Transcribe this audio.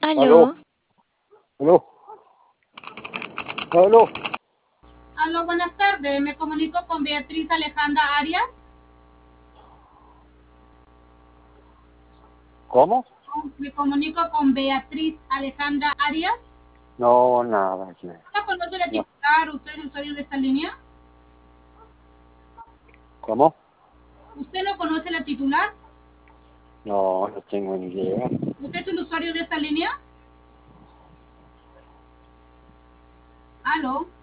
Aló, Aló, aló, aló, Aló, buenas tardes. Me comunico con Beatriz Alejandra Arias. ¿cómo? Me comunico con Beatriz Alejandra Arias. No, nada, sí, ¿No conoce la no, titular? ¿Usted es el usuario de esta línea? ¿cómo? ¿Usted no conoce la titular? No, no tengo ni idea. ¿Usted es el usuario de esta línea? Aló.